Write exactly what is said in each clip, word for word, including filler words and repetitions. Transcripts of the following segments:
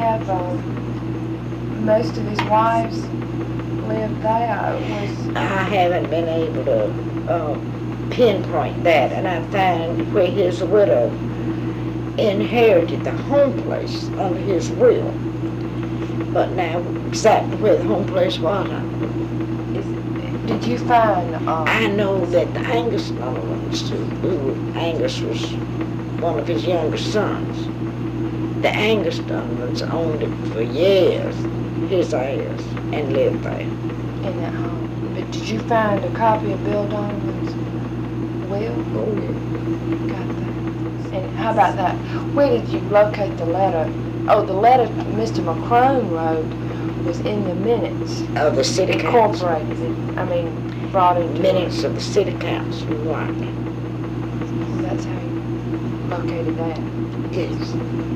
have um, most of his wives live there? Was I haven't been able to uh, pinpoint that, and I found where his widow inherited the home place under his will. But now, exactly where the home place was, I don't know. is, did you find? Um, I know that the Angus Donovans, who, who Angus was one of his younger sons, the Angus Donovans owned it for years, his heirs, and lived there. In that home. But did you find a copy of Bill Donovan's will? Oh, yeah. Got that. And how about that? Where did you locate the letter? Oh, the letter Mister McCrone wrote was in the minutes. Of the city council. Incorporated it. I mean, brought into Minutes of the city council, right. That's how you located that. Yes.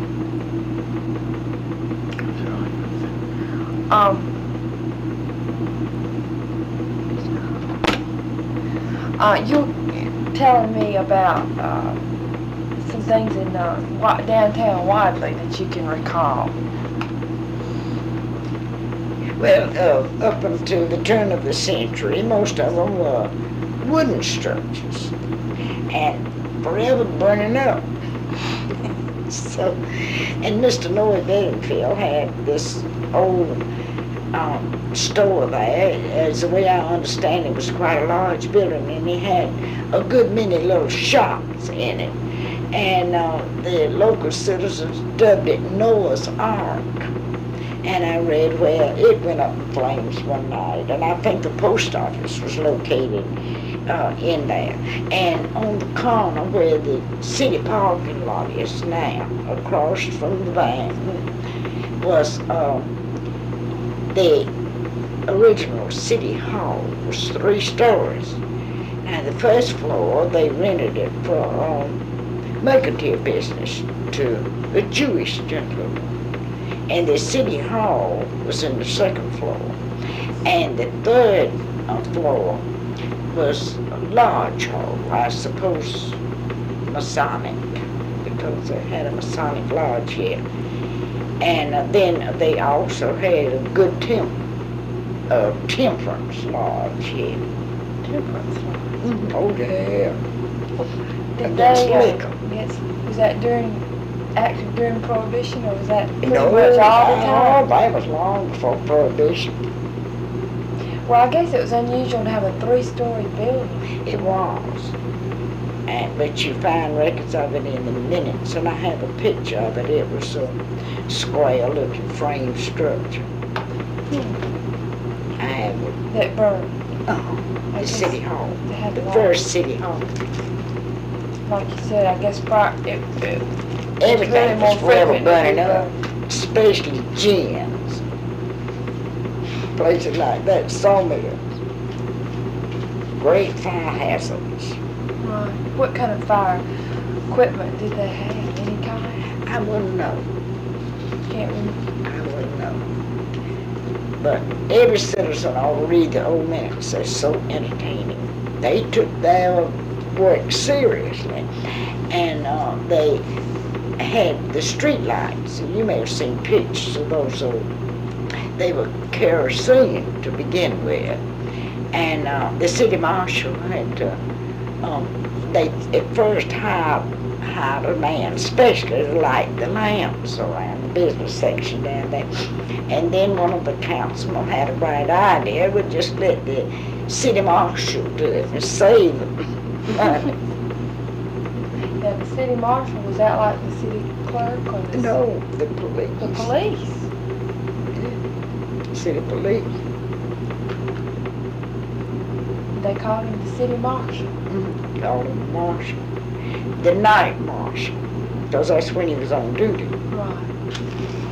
Um, uh, you're telling me about uh, some things in uh, Wa- downtown Wadley that you can recall. Well, uh, up until the turn of the century, most of them were wooden structures and forever burning up. So, and Mister Noah Bedingfield had this old um, store there. As the way I understand it, was quite a large building, and he had a good many little shops in it. And uh, the local citizens dubbed it Noah's Ark. And I read where it went up in flames one night, and I think the post office was located uh, in there. And on the corner where the city parking lot is now, across from the bank, was uh, the original city hall. It was three stories. Now the first floor, they rented it for um, mercantile business to a Jewish gentleman. And the city hall was in the second floor. And the third uh, floor was a large hall, I suppose Masonic, because they had a Masonic lodge here. And uh, then they also had a good temp, uh, temperance lodge here. Temperance lodge. Mm-hmm. Oh, yeah. Did Against they, uh, liquor. yes, was that during, actually during Prohibition, or was that pretty No, much all the oh, time? that was long before Prohibition. Well, I guess it was unusual to have a three-story building. It was. And, but you find records of it in the minutes, and I have a picture of it. It was a square-looking frame structure. Hmm. I have it. That burned. Uh-huh. I The guess city hall. they had The a lot. first city hall. Like you said, I guess prior, it, it Everything really more was forever frequent burning to up, especially gins. Places like that, sawmills. Great fire hazards. Right. What kind of fire equipment did they have? Any kind? I wouldn't know. Can't remember. I wouldn't know. But every citizen ought to read the old minutes. They're so entertaining. They took their work seriously, and uh, they had the street lights. You may have seen pictures of those old. They were kerosene to begin with, and uh, the city marshal had to. Um, they at first hired hired a man especially to light the lamps around the business section down there. And then one of the councilmen had a bright idea, would just let the city marshal do it and save money. Now, the city marshal, was that like the city clerk or the, No, the police. the police? City police. They called him the city marshal. Mm-hmm. Called him marshal. The night marshal, because that's when he was on duty. Right.